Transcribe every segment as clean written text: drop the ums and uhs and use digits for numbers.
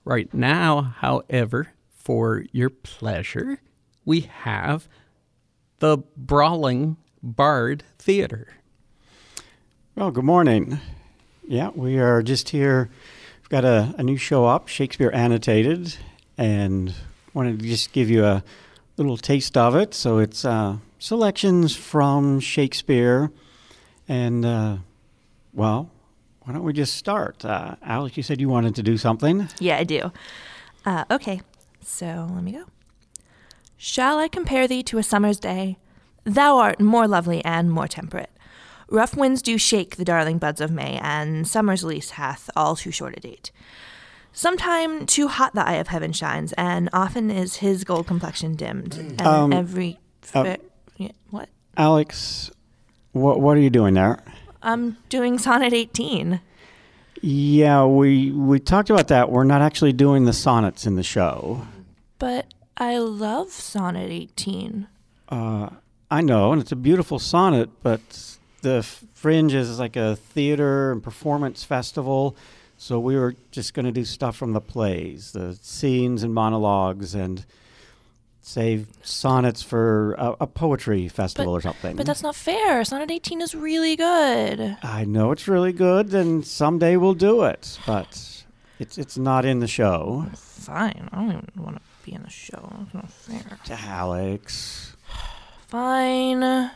Right now, however, for your pleasure, we have the Brawling Bard Theater. Well, good morning. Yeah, we are just here. We've got a new show up, Shakespeare Annotated, and wanted to just give you a little taste of it. So it's selections from Shakespeare. And, well, why don't we just start? Alex, you said you wanted to do something. Yeah, I do. Okay, so let me go. Shall I compare thee to a summer's day? Thou art more lovely and more temperate. Rough winds do shake the darling buds of May, and summer's lease hath all too short a date. Sometime too hot the eye of heaven shines, and often is his gold complexion dimmed. And every... what? Alex, what are you doing there? I'm doing Sonnet 18. Yeah, we talked about that. We're not actually doing the sonnets in the show. But I love Sonnet 18. I know, and it's a beautiful sonnet, but the Fringe is like a theater and performance festival, so we were just going to do stuff from the plays, the scenes and monologues, and save sonnets for a poetry festival or something. But that's not fair. Sonnet 18 is really good. I know it's really good, and someday we'll do it, but it's not in the show. Fine. I don't even want to be in the show. That's not fair. Alex. Fine.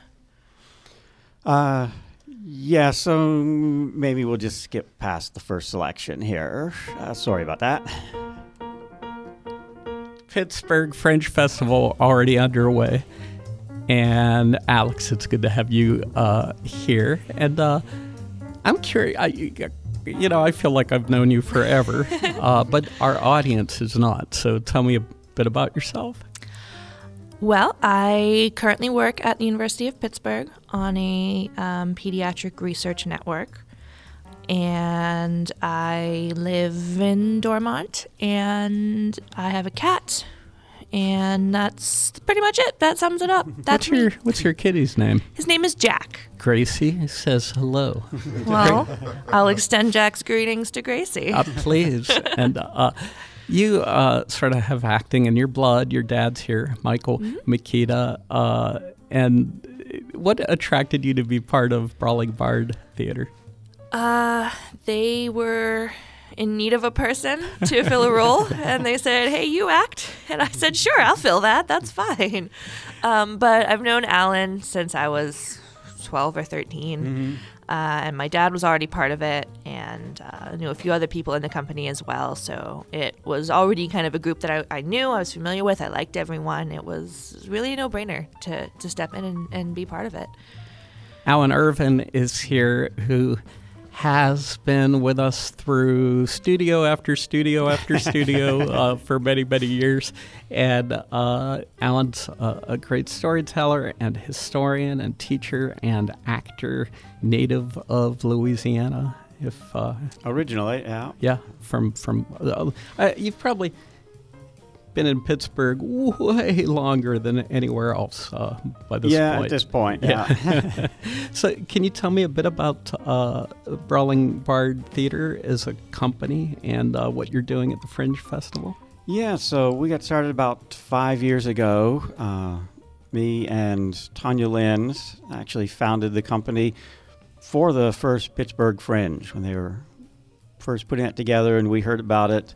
Yeah, so maybe we'll just skip past the first selection here. Sorry about that. Pittsburgh Fringe Festival already underway. And Alex, it's good to have you here. And I'm curious, I feel like I've known you forever, but our audience is not. So tell me a bit about yourself. Well, I currently work at the University of Pittsburgh on a pediatric research network. And I live in Dormont, and I have a cat, and that's pretty much it. That sums it up. That's what's your kitty's name? His name is Jack. Gracie says hello. Well, I'll extend Jack's greetings to Gracie. Please. And you sort of have acting in your blood. Your dad's here, Michael Makita. And what attracted you to be part of Brawling Bard Theater? They were in need of a person to fill a role, and they said, hey, you act. And I said, sure, I'll fill that. That's fine. But I've known Alan since I was 12 or 13. Mm-hmm. And my dad was already part of it, and I knew a few other people in the company as well. So it was already kind of a group that I knew, I was familiar with. I liked everyone. It was really a no-brainer to step in and be part of it. Alan Irvin is here, who has been with us through studio after studio after studio for many, many years. And Alan's a great storyteller and historian and teacher and actor, native of Louisiana. Originally, yeah. Yeah, from you've probably been in Pittsburgh way longer than anywhere else by this point. Yeah, at this point, yeah. So can you tell me a bit about Brawling Bard Theater as a company and what you're doing at the Fringe Festival? Yeah, so we got started about 5 years ago. Me and Tanya Lynn actually founded the company for the first Pittsburgh Fringe when they were first putting it together, and we heard about it.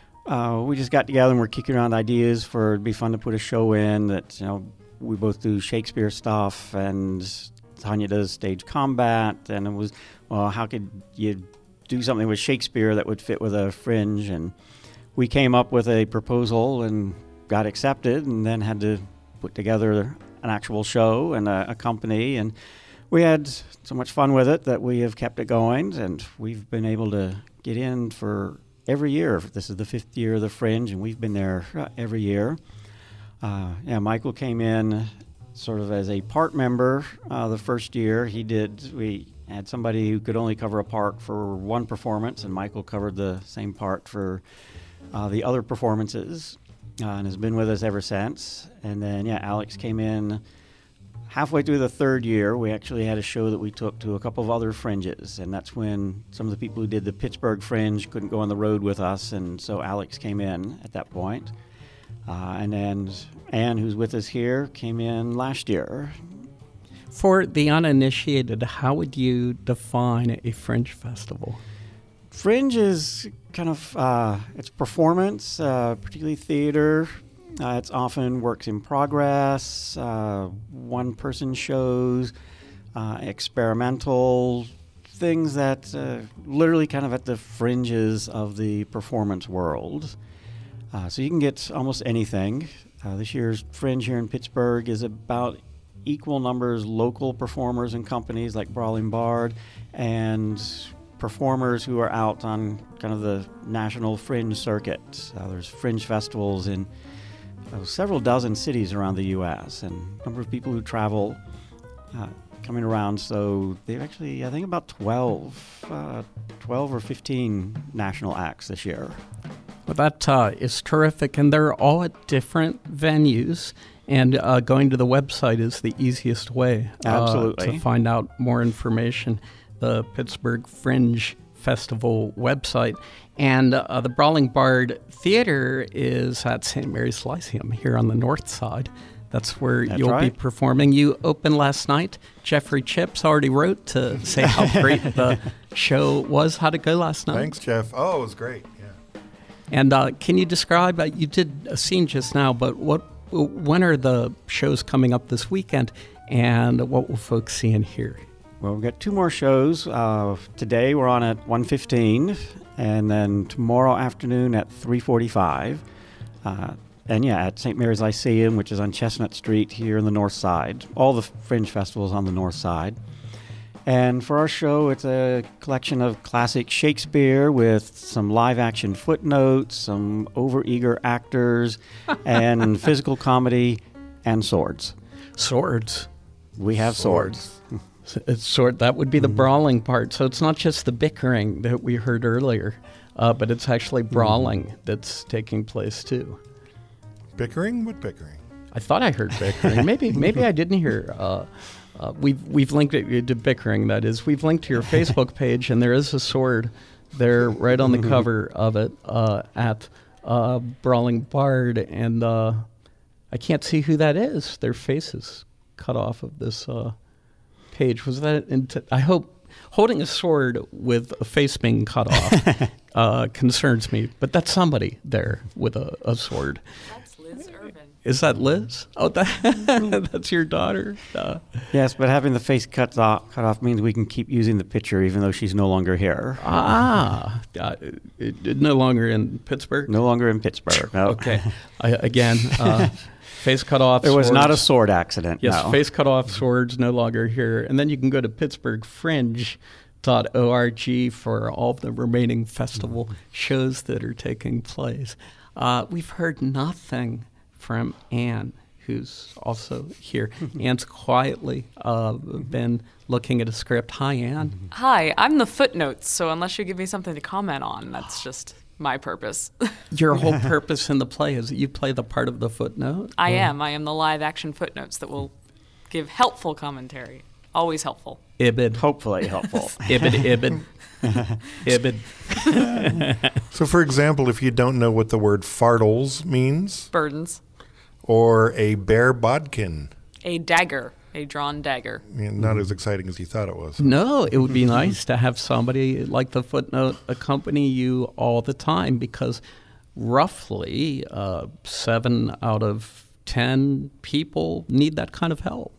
We just got together and we're kicking around ideas for it'd be fun to put a show in that, we both do Shakespeare stuff, and Tanya does stage combat, and it was, well, how could you do something with Shakespeare that would fit with a Fringe? And we came up with a proposal and got accepted, and then had to put together an actual show and a company, and we had so much fun with it that we have kept it going, and we've been able to get in for every year. This is the 5th year of the Fringe, and we've been there every year. Michael came in sort of as a part member the first year. We had somebody who could only cover a part for one performance, and Michael covered the same part for the other performances, and has been with us ever since. And then, Alex came in halfway through the third year, we actually had a show that we took to a couple of other fringes, and that's when some of the people who did the Pittsburgh Fringe couldn't go on the road with us, and so Alex came in at that point. And then Ann, who's with us here, came in last year. For the uninitiated, how would you define a fringe festival? Fringe is kind of, it's performance, particularly theater. It's often works in progress, one-person shows, experimental things that literally kind of at the fringes of the performance world. So you can get almost anything. This year's Fringe here in Pittsburgh is about equal numbers local performers and companies like Brawling Bard and performers who are out on kind of the national fringe circuit. There's fringe festivals in several dozen cities around the U.S. and a number of people who travel coming around. So they've actually, I think, about 12 or 15 national acts this year. Well, that is terrific, and they're all at different venues, and going to the website is the easiest way Absolutely. To find out more information. The Pittsburgh Fringe Festival website. And the Brawling Bard Theater is at St. Mary's Lyceum here on the north side. That's where you'll be performing. You opened last night. Jeffrey Chips already wrote to say how great the show was. How'd it go last night? Thanks, Jeff. Oh, it was great. Yeah. And can you describe, you did a scene just now, but when are the shows coming up this weekend, and what will folks see and hear? Well, we've got two more shows. Today we're on at 1:15, and then tomorrow afternoon at 3:45. And at St. Mary's Lyceum, which is on Chestnut Street here in the north side. All the fringe festivals on the north side. And for our show, it's a collection of classic Shakespeare with some live-action footnotes, some overeager actors, and physical comedy and swords. Swords. We have swords. That would be the brawling part. So it's not just the bickering that we heard earlier, but it's actually brawling that's taking place too. Bickering? What bickering? I thought I heard bickering. Maybe I didn't hear. We've linked it to bickering. That is, we've linked to your Facebook page, and there is a sword there right on the cover of it at Brawling Bard, and I can't see who that is. Their face is cut off of this page. Was that? I hope holding a sword with a face being cut off concerns me. But that's somebody there with a sword. That's Liz Irvin. Is that Liz? Oh, that's your daughter? Yes, but having the face cut off means we can keep using the picture even though she's no longer here. No longer in Pittsburgh? No longer in Pittsburgh, no. Okay. Face cut off. It was not a sword accident. Yes, no. face cut off swords no longer here. And then you can go to pittsburghfringe.org for all of the remaining festival shows that are taking place. We've heard nothing from Ann, who's also here. Ann's quietly been looking at a script. Hi, Ann. Hi, I'm the footnotes, so unless you give me something to comment on, that's just my purpose. Your whole purpose in the play is that you play the part of the footnote? I am the live action footnotes that will give helpful commentary. Always helpful. Ibid. Hopefully helpful. Ibid. So, for example, if you don't know what the word fartles means, Burdens. Or a bear bodkin. A dagger. A drawn dagger. Not as exciting as you thought it was. No, it would be nice to have somebody like the footnote accompany you all the time, because roughly 7 out of 10 people need that kind of help.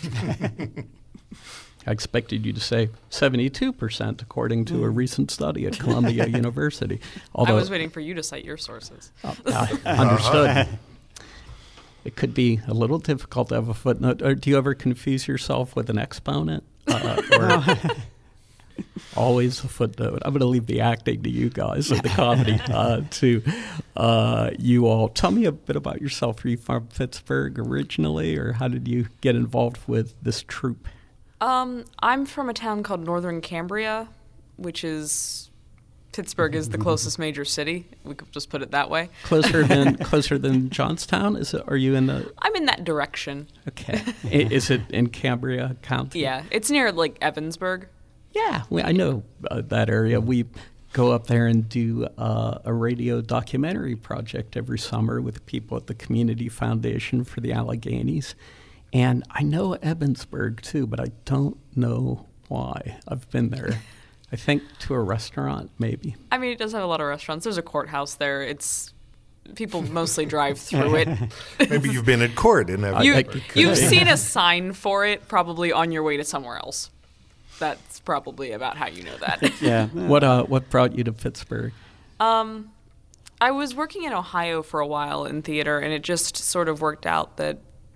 I expected you to say 72%, according to a recent study at Columbia University. Although, I was waiting for you to cite your sources. Understood. It could be a little difficult to have a footnote. Or do you ever confuse yourself with an exponent? Or always a footnote? I'm going to leave the acting to you guys and the comedy to you all. Tell me a bit about yourself. Are you from Pittsburgh originally, or how did you get involved with this troupe? I'm from a town called Northern Cambria, which is Pittsburgh is the closest major city. We could just put it that way. Closer than Johnstown? Is it? Are you in the? I'm in that direction. Okay. Is it in Cambria County? Yeah, it's near like Evansburg. Yeah, I know that area. We go up there and do a radio documentary project every summer with people at the Community Foundation for the Alleghenies. And I know Evansburg too, but I don't know why. I've been there. I think to a restaurant, maybe. I mean, it does have a lot of restaurants. There's a courthouse there. It's people mostly drive through it. Maybe you've been at court in Evansburg. You've seen a sign for it probably on your way to somewhere else. That's probably about how you know that. Yeah. What brought you to Pittsburgh? I was working in Ohio for a while in theater, and it just sort of worked out that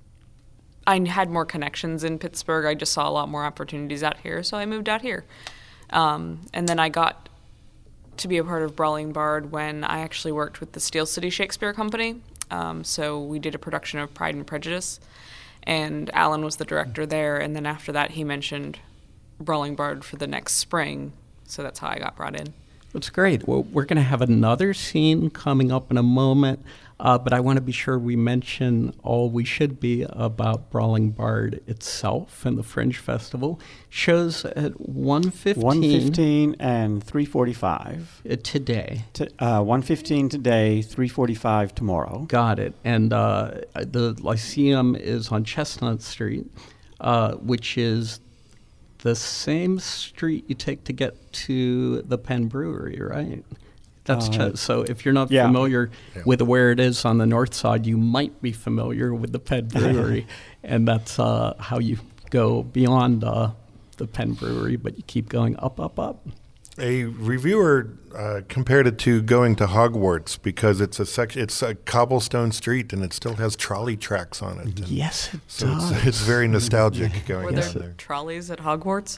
I had more connections in Pittsburgh. I just saw a lot more opportunities out here, so I moved out here. And then I got to be a part of Brawling Bard when I actually worked with the Steel City Shakespeare Company. So we did a production of Pride and Prejudice, and Alan was the director there. And then after that, he mentioned Brawling Bard for the next spring, so that's how I got brought in. That's great. Well, we're going to have another scene coming up in a moment, but I want to be sure we mention all we should be about Brawling Bard itself and the Fringe Festival. Shows at 1:15. 1:15 and 3:45. Today. 1:15 today, 3:45 tomorrow. Got it. And the Lyceum is on Chestnut Street, which is the same street you take to get to the Penn Brewery, right? That's so if you're not familiar with where it is on the north side, you might be familiar with the Penn Brewery, and that's how you go beyond the Penn Brewery, but you keep going up, up, up. A reviewer compared it to going to Hogwarts because it's a cobblestone street and it still has trolley tracks on it. And yes, it so does. it's very nostalgic going Were down there there. trolleys at Hogwarts?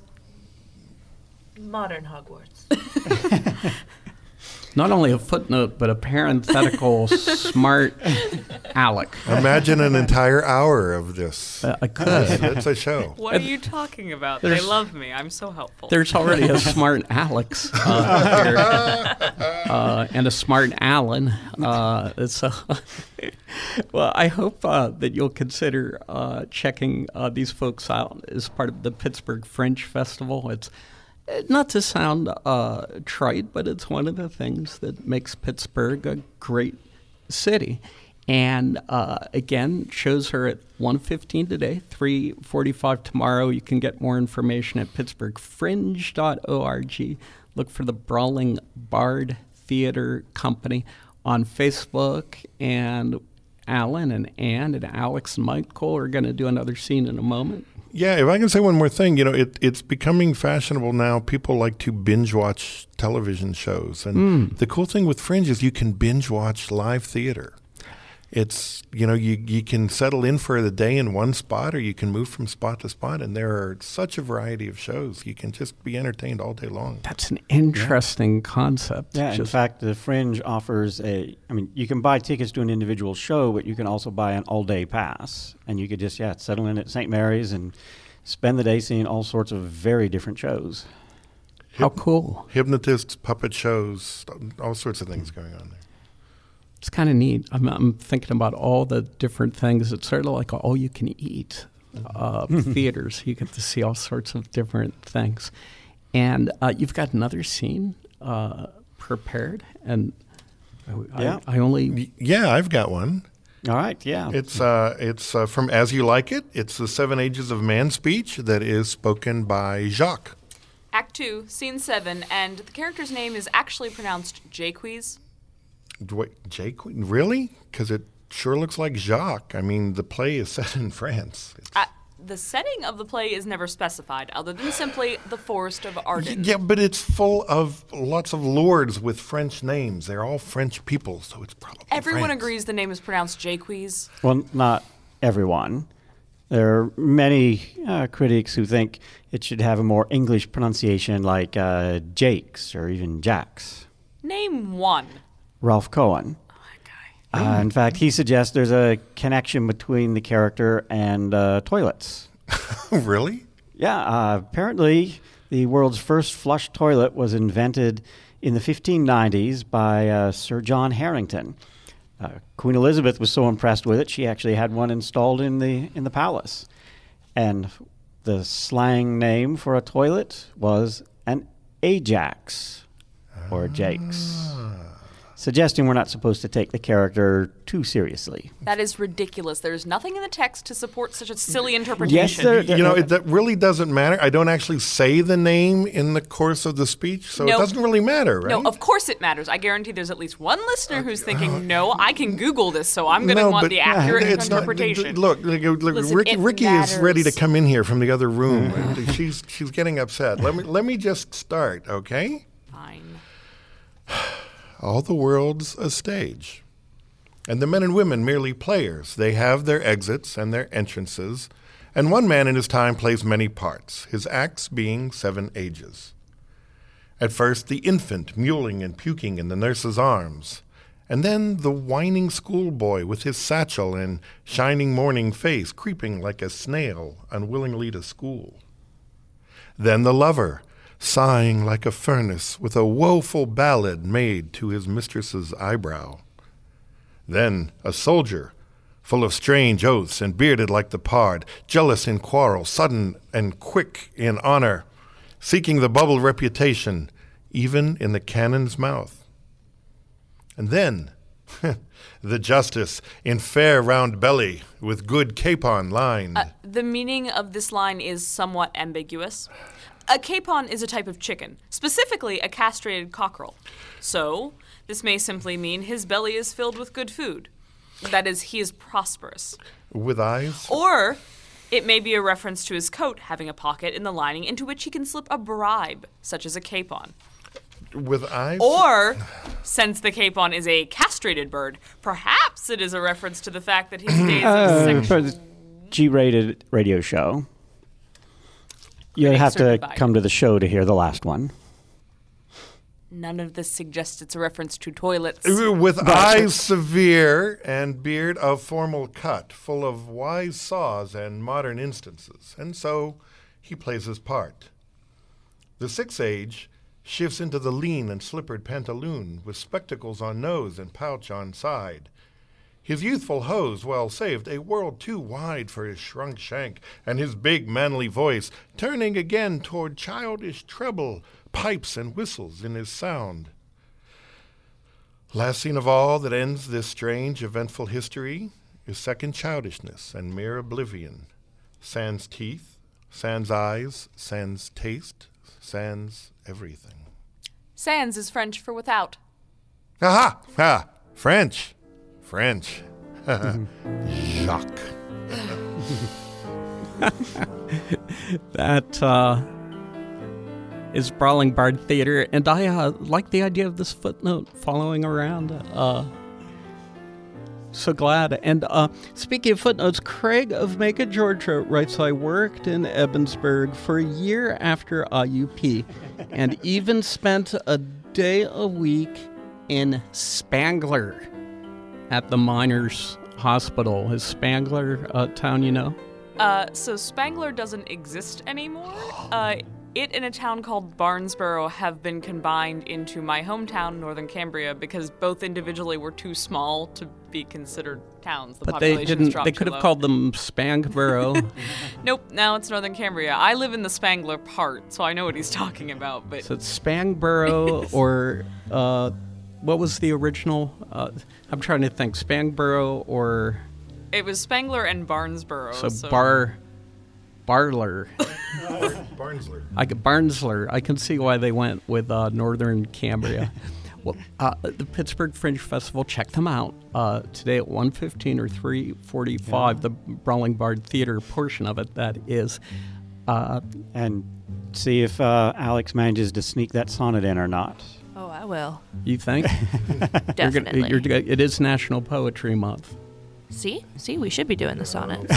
Modern Hogwarts. Not only a footnote, but a parenthetical smart aleck. Imagine an entire hour of this. I could. It's a show. What are you talking about? They love me. I'm so helpful. There's already a smart Alex here, and a smart Alan. Well, I hope that you'll consider checking these folks out as part of the Pittsburgh Fringe Festival. It's not to sound trite, but it's one of the things that makes Pittsburgh a great city. And again, shows are at 1:15 today, 3:45 tomorrow. You can get more information at pittsburghfringe.org. Look for the Brawling Bard Theater Company on Facebook. And Alan and Ann and Alex and Michael are going to do another scene in a moment. Yeah, if I can say one more thing, it's becoming fashionable now. People like to binge watch television shows. And the cool thing with Fringe is you can binge watch live theater. It's, you can settle in for the day in one spot or you can move from spot to spot. And there are such a variety of shows. You can just be entertained all day long. That's an interesting concept. Yeah, in fact, the Fringe offers you can buy tickets to an individual show, but you can also buy an all-day pass. And you could just, settle in at St. Mary's and spend the day seeing all sorts of very different shows. How cool. Hypnotists, puppet shows, all sorts of things going on there. It's kind of neat. I'm thinking about all the different things. It's sort of like all you can eat theaters. You get to see all sorts of different things. And you've got another scene prepared. And I only... Yeah, I've got one. All right, yeah. It's from As You Like It. It's the 7 Ages of Man speech that is spoken by Jacques. Act 2, Scene 7, and the character's name is actually pronounced Jaques. Jake? Really? Because it sure looks like Jacques. I mean, the play is set in France. The setting of the play is never specified, other than simply the Forest of Arden. Yeah, but it's full of lots of lords with French names. They're all French people, so it's probably Everyone France. agrees the name is pronounced Jaques. Well, not everyone. There are many critics who think it should have a more English pronunciation like Jakes or even Jacks. Name one. Ralph Cohen. In fact, he suggests there's a connection between the character and toilets. Really? Yeah, apparently the world's first flush toilet was invented in the 1590s by Sir John Harrington. Queen Elizabeth was so impressed with it, she actually had one installed in the palace. And the slang name for a toilet was an Ajax, or Jakes, suggesting we're not supposed to take the character too seriously. That is ridiculous. There's nothing in the text to support such a silly interpretation. Yes, that really doesn't matter. I don't actually say the name in the course of the speech, so it doesn't really matter, right? No, of course it matters. I guarantee there's at least one listener who's thinking, no, I can Google this, so I'm going to want the accurate interpretation. Look, Listen, Ricky is ready to matters. come in here from the other room. And she's getting upset. Let me just start, okay? Fine. All the world's a stage, and the men and women merely players. They have their exits and their entrances, and one man in his time plays many parts, his acts being 7 ages. At first, the infant mewling and puking in the nurse's arms, and then the whining schoolboy with his satchel and shining morning face creeping like a snail unwillingly to school. Then the lover, sighing like a furnace with a woeful ballad made to his mistress's eyebrow. Then a soldier, full of strange oaths and bearded like the pard, jealous in quarrel, sudden and quick in honor, seeking the bubbled reputation even in the cannon's mouth. And then the justice in fair round belly with good capon lined. The meaning of this line is somewhat ambiguous. A capon is a type of chicken, specifically a castrated cockerel. So, this may simply mean his belly is filled with good food. That is, he is prosperous. With eyes? Or it may be a reference to his coat having a pocket in the lining into which he can slip a bribe, such as a capon. With eyes? Or, since the capon is a castrated bird, perhaps it is a reference to the fact that his days of For sexual... the G-rated radio show, you'll have to certified. come to the show to hear the last one. None of this suggests it's a reference to toilets. With eyes severe and beard of formal cut, full of wise saws and modern instances. And so he plays his part. The 6th age shifts into the lean and slippered pantaloon, with spectacles on nose and pouch on side. His youthful hose, well saved, a world too wide for his shrunk shank, and his big manly voice, turning again toward childish treble, pipes and whistles in his sound. Last scene of all that ends this strange, eventful history is second childishness and mere oblivion. Sans teeth, sans eyes, sans taste, sans everything. Sans is French for without. Aha! Ha! French. Jacques. That is Brawling Bard Theater, and I like the idea of this footnote following around. So glad. And speaking of footnotes, Craig of Macon, Georgia writes, I worked in Ebensburg for a year after IUP and even spent a day a week in Spangler at the Miners Hospital. Is Spangler a town you know? So Spangler doesn't exist anymore. It and a town called Barnesboro have been combined into my hometown, Northern Cambria, because both individually were too small to be considered towns. The But they population's didn't. dropped They too could have low. called them Spangboro. Nope, now it's Northern Cambria. I live in the Spangler part, so I know what he's talking about. But So it's Spangboro or what was the original? I'm trying to think. Spangboro or it was Spangler and Barnesboro. so Barler. Barnsler. Barnsler. I can see why they went with Northern Cambria. Well, the Pittsburgh Fringe Festival, check them out today at 1:15 or 3:45. The Brawling Bard Theater portion of it, that is. And see if Alex manages to sneak that sonnet in or not. Oh, I will. You think? Definitely. It is National Poetry Month. See, we should be doing the sonnet.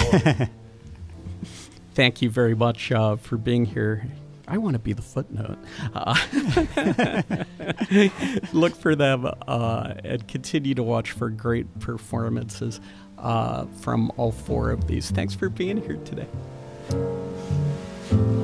Thank you very much for being here. I want to be the footnote. Look for them and continue to watch for great performances from all 4 of these. Thanks for being here today.